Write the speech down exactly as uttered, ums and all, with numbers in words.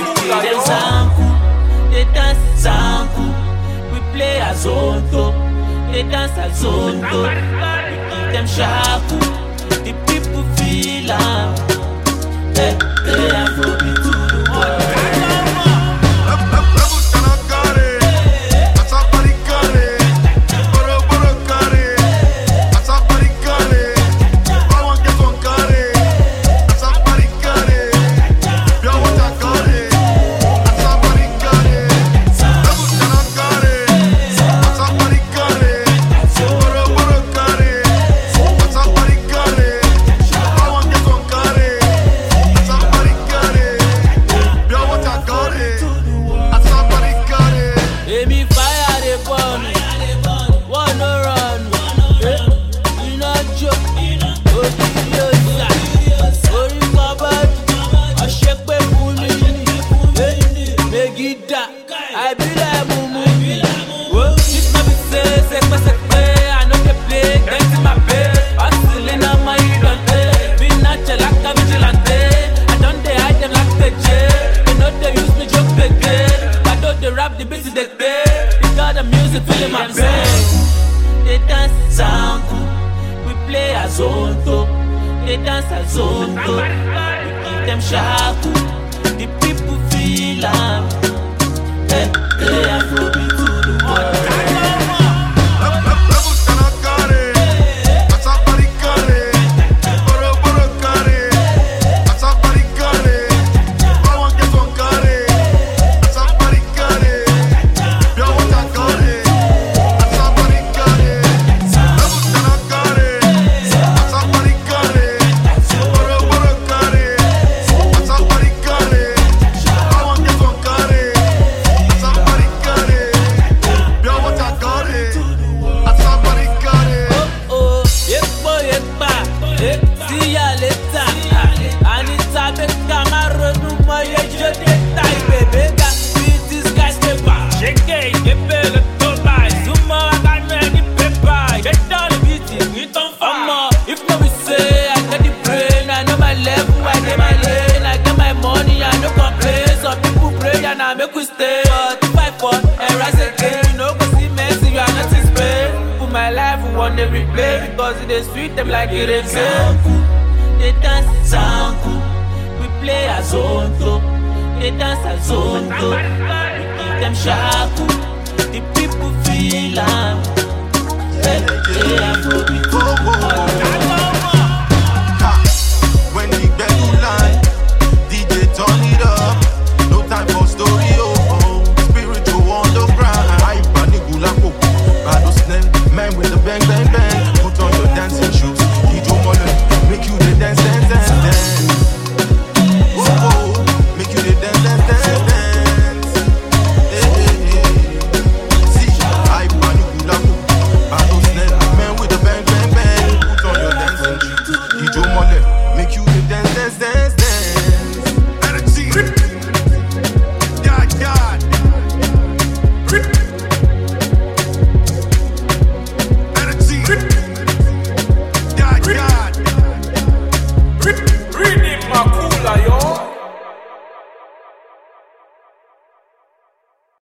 give them zanku, they dance zanku. We play azonto, they dance azonto. We give them shaku, the people feel am. Hey, they Afrobeat to the world. I be like mumu. This my be say, sekpe sekpe. I know they play, dance in my bed. Hustling on my idante. Be natural like a vigilante. I don't they hide them like the jail. They know they use me joke the game. I know they rap the beats they play. They got the music filling my brain. They dance zanku, we play azonto. They dance azonto, we give them shaku. The people feel am. Hey, they Afrobeat to the world. Make we stay, but fight for and rise again. You know, go see Messi, you are not in Spain. Put my life in one every play because it is sweet them like it is. They dance zanku, we play azonto. They dance azonto, we give them shaku. The people feel am. Hey, they Afrobeat to the world.